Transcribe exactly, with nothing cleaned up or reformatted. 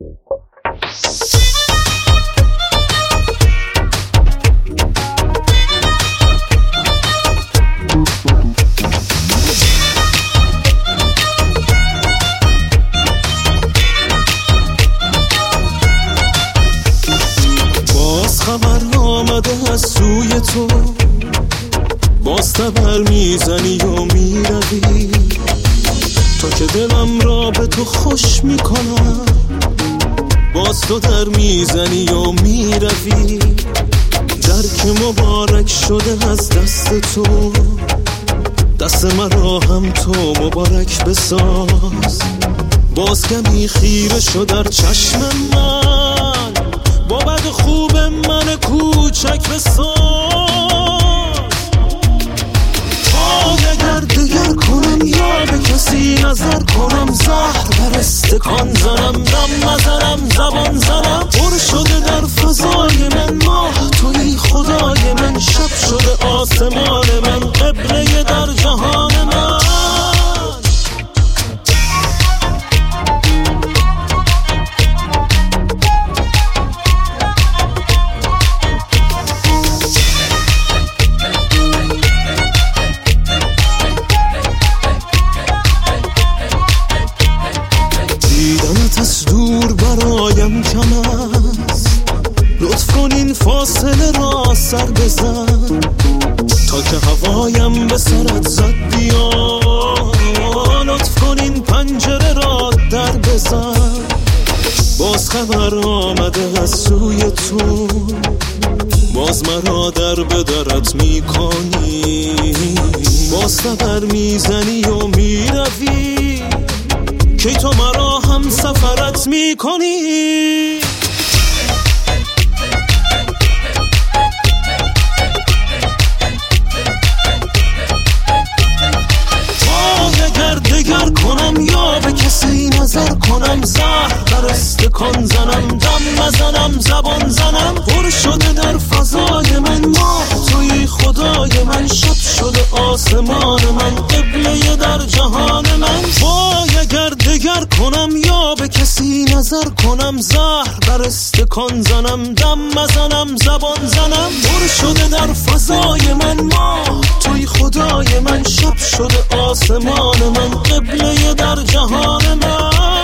باز خبر آمده از سوی تو، باز تبر میزنی و میروی، تا که دلم را به تو خوش میکنم. باز تو در میزنی و میروی، در که مبارک شده از دست تو، دست مرا هم تو مبارک بساز. باز کمی خیره شد در چشم من، با بد خوب من کوچک بساز. اگر دگر کنم یا به کسی نظر کنم، زهر بر استکان زنم، دم نزنم، زبان زنم. پر شده در فضای من ماه توی خدای من، شب شده آسمان من، قبله در جهان من. دیدنت از دور برایم کم است، لطف کن این فاصله را سر بزن، تا که هوایم به سرت زد بیا. لطف کن این پنجره را در بزن. باز خبر آمده از سوی تو، باز مرا در به درت میکنی. باز خبر میزنی و میروی، که تو مرا هم سفرت میکنی. اگر دگر کنم یا به کسی نظر کنم، زهر بر استکان زنم، دم نزنم، زبان زنم. پر شده در فضای من ماه توی خدای من، شب شده آسمان من، قبله در جهان من. وای اگر دگر کنم یا به کسی نظر کنم، زهر بر استکان زنم، دم نزنم، زبان زنم. پر شده در فضای من ماه توی خدای من، شب شده آسمان من، قبله در جهان من.